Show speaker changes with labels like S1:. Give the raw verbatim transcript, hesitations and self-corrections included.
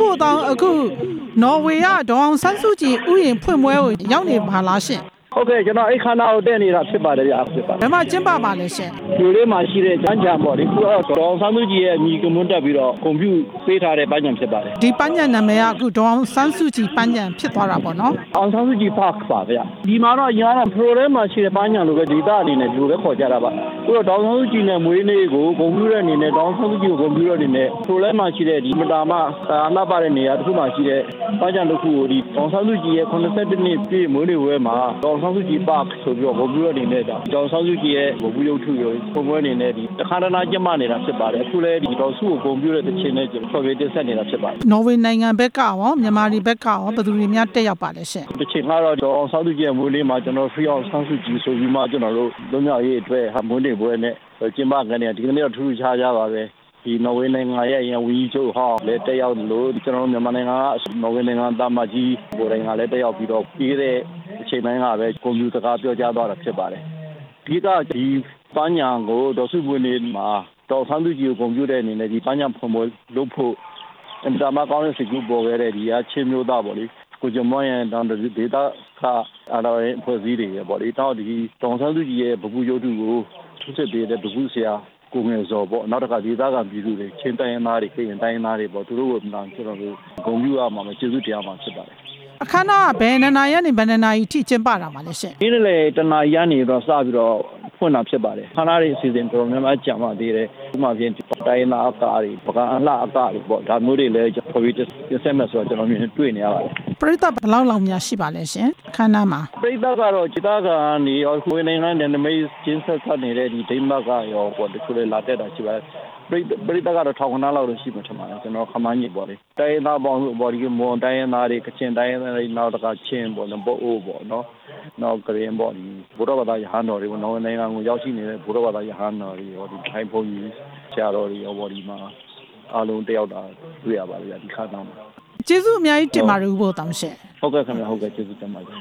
S1: ဖို့တောင်အခုနော်ဝေကဒေါအောင်ဆန်းစုကြည်ဥယျာဉ်ဖွင့်ပွဲကိုရောက်နေပါလားရှင်
S2: ဟုတ်ကဲ့ကျွန်တော်အဲ့ခန္ဓာကိုတက်နေတာဖြစ်ပါတယ်ဗျာဖြစ်ပါ
S1: ဘယ်မှာကျင်းပပါလဲရှင်
S2: ဒီလေးမှာရှိတဲ့ကျန်းချံပေါ့ဒီခုတော့ဒေါအောင်ဆန်းစုကြည်ရဲ့ညီကမွန်းတက်ပြီးတော့ကွန်ပျူပေးထားတဲ့ပန်းချံဖြစ်ပါတယ်
S1: ဒီပန်းချံနာမည်ကအခုဒေါအောင်ဆန်းစုကြည်ပန်းချံဖြစ်သွားတာပေါ့နော်
S2: အောင်ဆန်းစုကြည် Park ပါဗျာဒီမှာတော့ရတာ program မှာရှိတဲ့ပန်းချံလိုပဲဒေတာအနေနဲ့ဒီလိုပဲခေါ်ကြတာပါခုတော့ဒေါအောင်ဆန်းစုကြည်နဲ့မွေးနေ့ကိုကွန်ပျူအနေနဲ့ဒေါအောင်ဆန်းစုကြည်ကိုကွန်ပျူအနေနဲ့ program မှာရှိတဲ့ဒီမတာမအလှပတဲ့နေရာတစ်ခုမှာရှိတဲ့ပန်းချံတစ်ခုကိုဒီဒေါအောင်ဆန်းစုကြည်ရဲ့ခုနှစ်တစ်နှစ်ပြည့်မွေးနေ့ဝဲမှာဒေါအောင်ဆန်းစုကြည် Park ဆိုပြီးတော့ကွန်ပျူအနေနဲ့ဒေါအောင်ဆန်းစုကြည်ရဲ့ဘူရုပ်ထုရောပုံပွဲအနေနဲ့ဒီတခါတနာကျမနေတာဖြစ်ပါတယ်အခုလည်းဒီဒေါ်စုကိုကွန်ပျူတဲ့တစ်ချိန်နဲ့ကျွန်တော်ဖော်ပြတင်ဆက်နေတာဖြစ်ပါတယ်
S1: နော်ဝေနိုင်ငံဘက်ကရောမြန်မာပြည်ဘက်ကရောဘယ်သူတွေများတက်ရောက်ပါလဲရှင်
S2: တစ်ချိန်ကတော့ဒေါအောင်ဆန်းစုကြည်ရဲ့မွေးနေ့မှာကျွန်တော် free အောင်ဆန်းစုကြည်ဆိုပြီးမှကျွန်တော်တို့လွတ်မြောက်ရေးအတွက်ဟာမွေးနေ့ပွဲနဲ့ကျင်းပကနေဒီကနေ့တော့ထူးထူးခြားခြားပါပဲဒီနော်ဝေနိုင်ငံရဲ့အရင်ဝီချုပ်ဟောင်းလည်းတက်ရောက်လို့ကျွန်တော်တို့မြန်မာနိုင်ငံကနော်ဝေနိုင်ငံသားမကြီးကိုယ်တိုင်ကလည်းတက်ရောက်ပြီးတော့ပြီးတဲ့အချိန်တိုင်းကပဲကွန်ပျူတာကပြောကြားသွားတာဖြစ်ပါတယ်ဒီကဒီပန်းညာကိုဒေါ်စုပွေနေမှာဒေါ်ဆန်းစုကြည်ကိုကွန်ပျူတာအနေနဲ့ဒီပန်းညာဖွင့်ပွဲလုပ်ဖို့အင်တာမကောင်းတဲ့စိတ်ကူးပေါ်ခဲ့တဲ့ဒီအချင်းမျိုးသားပေါ့လေကိုကျမရဲ့တန်ဒေတာကအားလုံးဖွဲ့စည်းတွေပေါ့လေတောက်ဒီဒေါ်ဆန်းစုကြည်ရဲ့ဗပူရုပ်ထုကိုသူစစ်ပေးတဲ့ဗပူဆရာကိုငယ်စောပေါ့နောက်တစ်ခါဒေသကပြည်သူတွေချင်းတိုင်းရင်းသားတွေခေရင်တိုင်းရင်းသားတွေပေါ့သူတို့ကိုမှန်ကျွန်တော်တို့ဂုဏ်ပြုရမှာကျေးဇူးတရားမှာဖြစ်ပါတယ်
S1: အခမ်းအနားဘယ်နနာရနေဘယ်နနာကြီးထိကျင်းပတာပါလဲရှင်
S2: ဒီလေတနာရနေတော့စပြီးတော့ဖွင့်တာဖြစ်ပါတယ်ခန္ဓာရေးအစီအစဉ်တော်များများကြာမှသေးတယ်ဥပမာဖြင့်တိုင်းနာအကာတွေပကအလှအကာတွေပေါ့ဒါမျိုးတွေလည်းပေါ်ပြီးတင်ဆက်မယ်ဆိုတော့ကျွန်တော်မြင်တွေ့နေရပါတယ်
S1: ပရိသတ်ဘယ်လောက်လောက်များရှိပါလဲရှင်အခမ်းအနားမှာ
S2: ပရိသတ်ကတော့จิตာကနေရောခွေးနိုင်ငံနဲ့နမိတ်ချင်းဆက်ဆက်နေတဲ့ဒီဒိမတ်ကရောပေါ့ဒီလိုလာတက်တာရှိပါတယ်ပရိသတ်ကတော့ထောင်ခဏလောက်တော့ရှိမှထင်ပါတယ်ကျွန်တော်ခမန်းကြီးပေါ့လေတိုင်းသားပေါင်းဘော်ဒီမွန်တိုင်းသားတွေကချင်တိုင်းသားတွေနောက်တကချင်းပေါ့နော်ပို့အိုးပေါ့နော်နောက်ကရင်ပေါ့ဒီဘုရားဘာသာရဟန်းတော်တွေပေါ့နော်နိုင်ငံကိုရောက်ရှိနေတဲ့ဘုရားဘာသာရဟန်းတော်တွေရောဒီထိုင်းဘုန်းကြီးဆရာတော်တွေရောဘော်ဒီမှာအားလုံးတယောက်တာတွေ့ရပါလိမ့်ဒီခါတော့
S1: ကျေးဇူးအများကြီးတင်ပါတယ်ဦးဘို့တောင်ရှင့်
S2: ဟုတ်ကဲ့ခင်ဗျာဟုတ်ကဲ့ကျေးဇူးတင်ပါတယ်